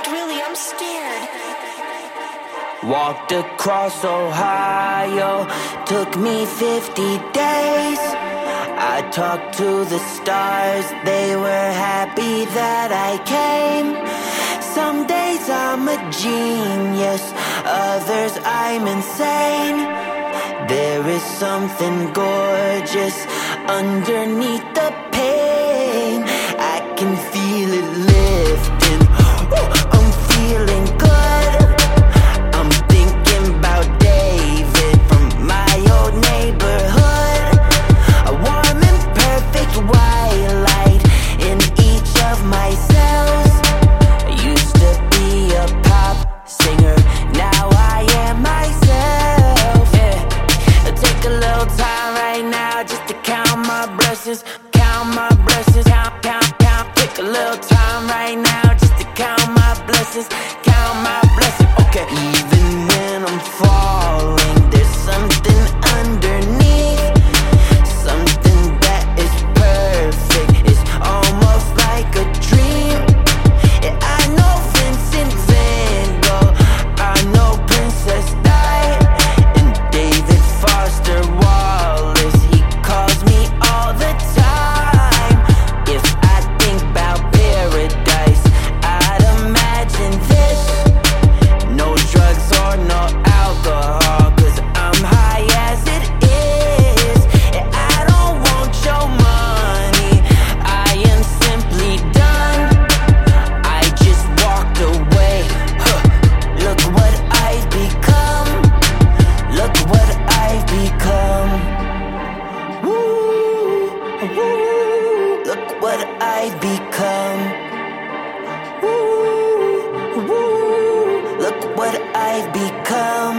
really, I'm scared. Walked across Ohio, took me 50 days. I talked to the stars, they were happy that I came. Some days I'm a genius, others I'm insane. There is something gorgeous underneath the pain. I can feel it lifting, I'm feeling good. I'm thinking about David from my old neighborhood. A warm and perfect white light in each of my cells. I used to be a pop singer, now I am myself. Yeah. I take a little time right now just to count my blessings. Count my blessings, count, count, count. Take a little time right now just to count my blessings. Count my blessings, okay. Even when I'm falling, there's something underneath. Something that is perfect, it's almost like a dream. Yeah, I know Vincent Van Gogh, I know Princess Di, and David Foster Wallace, he calls me all the time. If I think about paradise, I'd imagine this. No drugs or no alcohol, cause I'm high as it is. Yeah, I don't want your money, I am simply done. I just walked away, look what I've become. Look what I've become. Woo, woo, look what I've become. Woo, woo, look what I've become.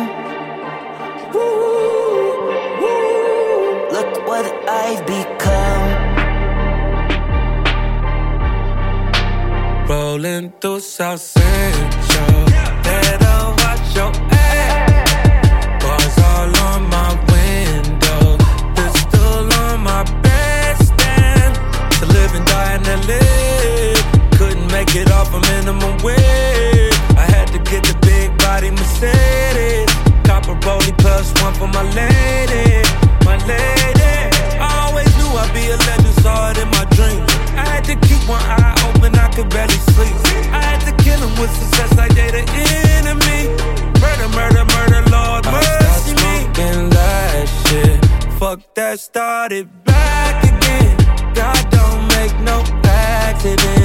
Woo, woo, look what I've become. Rolling through South Central, better watch your ass. Bars all on my window, pistol on my bedstand. To live and die in LA, couldn't make it off a minimum wage. I had to get the big body Mercedes, copper rollie +1 for my lady, my lady. I always knew I'd be a legend, saw it in my dreams. I had to keep one eye open, I could barely sleep. I had to kill him with success like they the enemy. Murder, murder, murder, Lord, mercy me. Smoking that shit, fuck that, started back again. God don't make no accident.